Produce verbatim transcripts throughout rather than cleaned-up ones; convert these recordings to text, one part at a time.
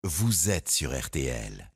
vous êtes sur R T L.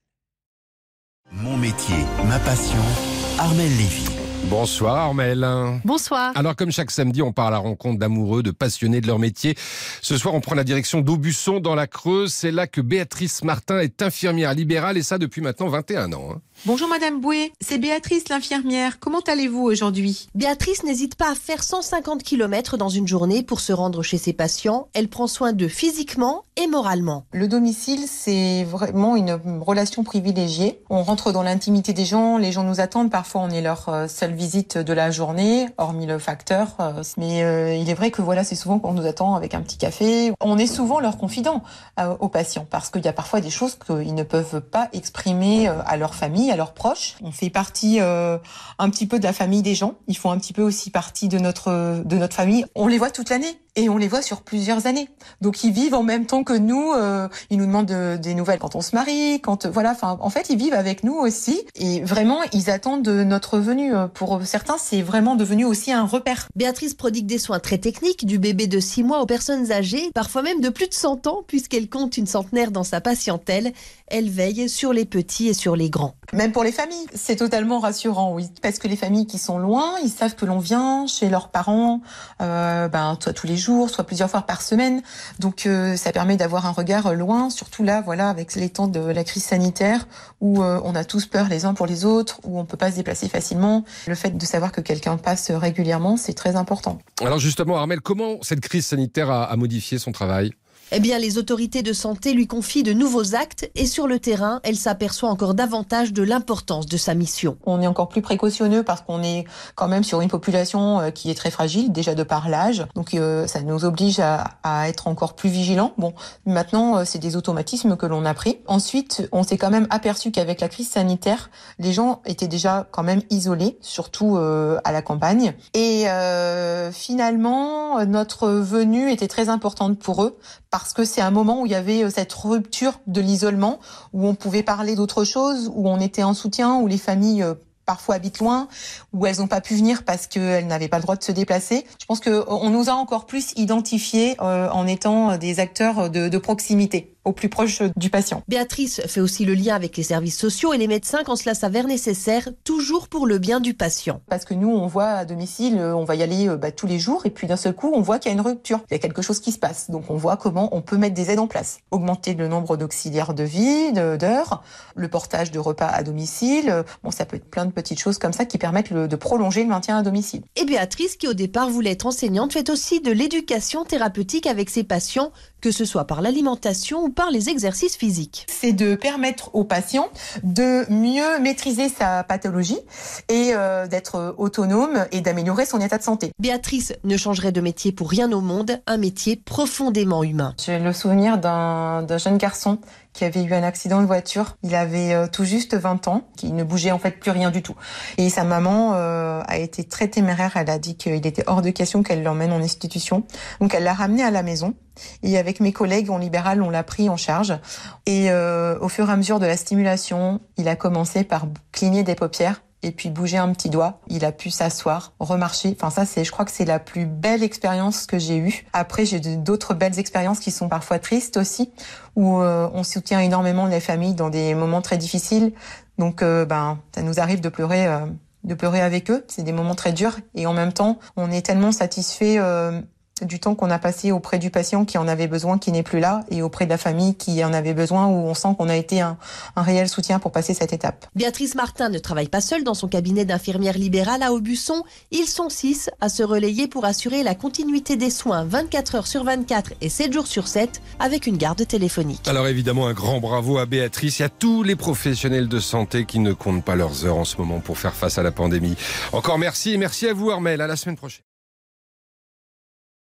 Mon métier, ma passion, Armelle Lévy. Bonsoir Armelle. Bonsoir. Alors comme chaque samedi, on part à la rencontre d'amoureux, de passionnés de leur métier. Ce soir, on prend la direction d'Aubusson dans la Creuse. C'est là que Béatrice Martin est infirmière libérale et ça depuis maintenant vingt et un ans. Hein. Bonjour Madame Boué, c'est Béatrice l'infirmière. Comment allez-vous aujourd'hui ? Béatrice n'hésite pas à faire cent cinquante kilomètres dans une journée pour se rendre chez ses patients. Elle prend soin d'eux physiquement et moralement. Le domicile, c'est vraiment une relation privilégiée. On rentre dans l'intimité des gens, les gens nous attendent. Parfois, on est leur seule visite de la journée, hormis le facteur. Mais euh, il est vrai que voilà, c'est souvent qu'on nous attend avec un petit café. On est souvent leur confident euh, aux patients parce qu'il y a parfois des choses qu'ils ne peuvent pas exprimer euh, à leur famille, à leurs proches. On fait partie euh, un petit peu de la famille des gens. Ils font un petit peu aussi partie de notre de notre famille. On les voit toute l'année et on les voit sur plusieurs années. Donc ils vivent en même temps que nous. Euh, ils nous demandent de, des nouvelles quand on se marie, quand voilà. Enfin, en fait, ils vivent avec nous aussi. Et vraiment, ils attendent de notre venue. Pour certains, c'est vraiment devenu aussi un repère. Béatrice prodigue des soins très techniques, du bébé de six mois aux personnes âgées, parfois même de plus de cent ans, puisqu'elle compte une centenaire dans sa patientèle. Elle veille sur les petits et sur les grands. Même pour les familles, c'est totalement rassurant, oui. Parce que les familles qui sont loin, ils savent que l'on vient chez leurs parents, euh, ben, soit tous les jours, soit plusieurs fois par semaine. Donc, euh, ça permet d'avoir un regard loin, surtout là, voilà, avec les temps de la crise sanitaire, où euh, on a tous peur les uns pour les autres, où on peut pas se déplacer facilement. Le fait de savoir que quelqu'un passe régulièrement, c'est très important. Alors justement, Armelle, comment cette crise sanitaire a, a modifié son travail ? Eh bien, les autorités de santé lui confient de nouveaux actes et sur le terrain, elle s'aperçoit encore davantage de l'importance de sa mission. On est encore plus précautionneux parce qu'on est quand même sur une population qui est très fragile, déjà de par l'âge. Donc euh, ça nous oblige à, à être encore plus vigilants. Bon, maintenant, c'est des automatismes que l'on a pris. Ensuite, on s'est quand même aperçu qu'avec la crise sanitaire, les gens étaient déjà quand même isolés, surtout euh, à la campagne. Et euh, finalement, notre venue était très importante pour eux. Parce que c'est un moment où il y avait cette rupture de l'isolement, où on pouvait parler d'autre chose, où on était en soutien, où les familles parfois habitent loin, où elles n'ont pas pu venir parce qu'elles n'avaient pas le droit de se déplacer. Je pense qu'on nous a encore plus identifiés euh, en étant des acteurs de, de proximité, au plus proche du patient. Béatrice fait aussi le lien avec les services sociaux et les médecins quand cela s'avère nécessaire, toujours pour le bien du patient. Parce que nous, on voit à domicile, on va y aller bah, tous les jours, et puis d'un seul coup, on voit qu'il y a une rupture. Il y a quelque chose qui se passe. Donc on voit comment on peut mettre des aides en place. Augmenter le nombre d'auxiliaires de vie, de, d'heures, le portage de repas à domicile. Bon, ça peut être plein de petites choses comme ça qui permettent le, de prolonger le maintien à domicile. Et Béatrice, qui au départ voulait être enseignante, fait aussi de l'éducation thérapeutique avec ses patients, que ce soit par l'alimentation ou par les exercices physiques. C'est de permettre aux patients de mieux maîtriser sa pathologie et euh, d'être autonome et d'améliorer son état de santé. Béatrice ne changerait de métier pour rien au monde, un métier profondément humain. J'ai le souvenir d'un, d'un jeune garçon qui avait eu un accident de voiture. Il avait euh, tout juste vingt ans, qui ne bougeait en fait plus rien du tout. Et sa maman euh, a été très téméraire. Elle a dit qu'il était hors de question qu'elle l'emmène en institution. Donc elle l'a ramené à la maison. Et avec mes collègues en libéral, on l'a pris en charge. Et euh, au fur et à mesure de la stimulation, il a commencé par cligner des paupières et puis bouger un petit doigt. Il a pu s'asseoir, remarcher. Enfin ça, c'est, je crois que c'est la plus belle expérience que j'ai eue. Après, j'ai d'autres belles expériences qui sont parfois tristes aussi, où euh, on soutient énormément les familles dans des moments très difficiles. Donc, euh, ben, ça nous arrive de pleurer, euh, de pleurer avec eux. C'est des moments très durs et en même temps, on est tellement satisfait euh, du temps qu'on a passé auprès du patient qui en avait besoin, qui n'est plus là, et auprès de la famille qui en avait besoin, où on sent qu'on a été un, un réel soutien pour passer cette étape. Béatrice Martin ne travaille pas seule dans son cabinet d'infirmière libérale à Aubusson. Ils sont six à se relayer pour assurer la continuité des soins vingt-quatre heures sur vingt-quatre et sept jours sur sept avec une garde téléphonique. Alors évidemment, un grand bravo à Béatrice et à tous les professionnels de santé qui ne comptent pas leurs heures en ce moment pour faire face à la pandémie. Encore merci et merci à vous Armelle, à la semaine prochaine.